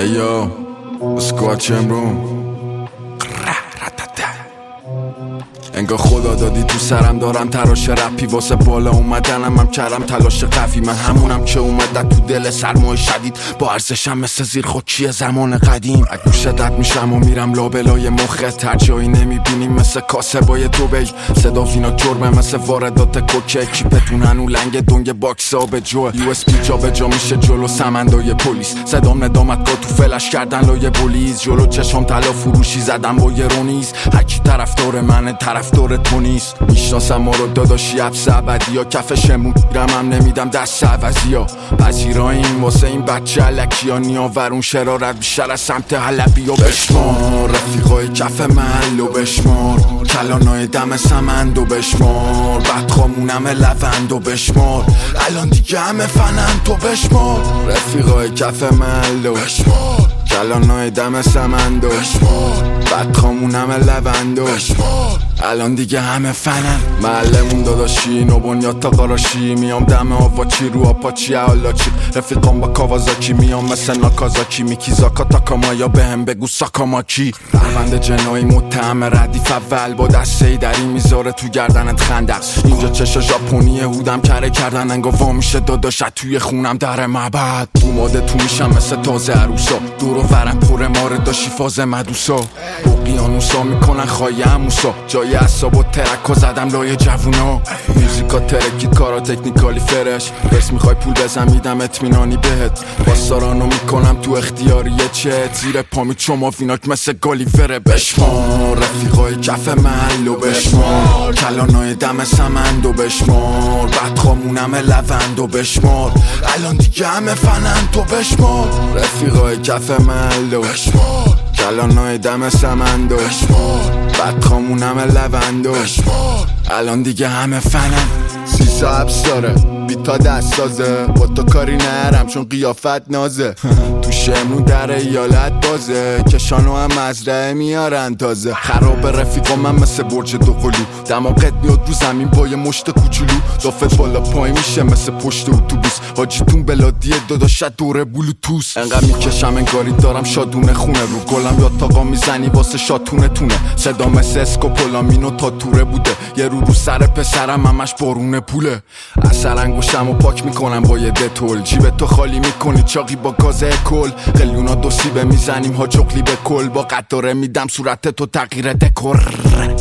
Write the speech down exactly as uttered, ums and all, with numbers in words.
Ayo, اسکواد چمرون انگار خدا دادی تو سرم دارم تراش رپی واسه بالا اومدنم هم کردم تلاش قوی من همونم که اومد تو دل سرمای شدید با ارزشم مثل زیر خاکی زمان قدیم از گوش دد میشم و میرم لابلای مخت هر جایی نمیبینیم مثل کاسبای دوبی صدا فینا جرمه مثل واردات کوکه کیپتون هنو لنگ دنگ باکس آب جو یو اس پی جا به جا میشه جلو سمندای پلیس صدام ندامت که تو فلش کردن لای بولیز جلو چشم طلا فروشی زدم با یه رونیز هرکی طرفدار منه طرفدار تو نیست میشناسم ما رو داداشی حبس ابدی ها کفشمون میرم هم نمیدم دست عوضی ها پذیراییم واسه این بچه علکی ها نیاورون شرارت بیشتر از سمت حلبی ها بشمار رفیقای کف محل و بشمار کلانای دم سمند و بشمار بدخامونم لوند و بشمار الان دیگه همه فنند تو بشمار رفیقای کف محل و بشمار کلانای دم سمند و بشمار بدخامونم لوند و بشمار الان دیگه همه فنن محلمون داداشی نو بنیاد تا قراشی میام دم آواچی رو آپاچی حالاچی رفیقام با کاوازاکی میام مثل ناکازاکی میکیزاکا تاکامایا بهم بگو ساکاماکی روند جنایی متهم ردیف اول با دسته دری میذاره تو گردنت خندق اینجا چشا ژاپنی هودم کره کردن انگا وا میشه داداشت توی خونم در مبد تو ماده تو میشم مثل تازه عروسا دور و ورم پر ماره داشی فاز مدوسا اقیانوسا میکنن خواهی هموسا جای اصاب و ترک زدم لای جوونا موزیکا ترکید کارا تکنیکالی فرش بس میخوای پول بزن میدم اطمینانی بهت باستارانو میکنم تو اختیاری چت زیر پامی چما فیناک مثل گالیوره بشمار رفیقای کف محل و بشمار کلانای دم سمند و بشمار بدخامونم لوند و بشمار الان دیگه همه فنند تو بشمار رفیقای کف محل و بشمار کلانای دم سمند و بشمار بدخامونم لوند و بشمار الان دیگه همه فنن سیسا حبس داره بیتا دست سازه با تو کاری نرم چون قیافت نازه تو شمرون در ایالت بازه کشانو هم مزرعه میارن تازه خراب رفیقا من مثل برج دو قلو دماغت میاد رو زمین با یه مشت کوچولو دافت بالا پای میشه مثل پشت اتوبوس حاجیتون بلادیه داداشت دوره بلوتوس انقدر میکشم انگاری دارم شادونه خونه رو گلم یاد تاقا میزنی واسه شاتونه تونه صدا مثل اسکوپولامینو تا توره بوده یه رو رو سر پسرم همش بارونه پوله اثر انگوشم و پاک میکنم با یه دتول جیب تو خالی میکنی چاقی با گاز کل قلیونا دو سیبه میزنیم ها چقلی به کل با قطاره میدم صورت تو تغییر دکور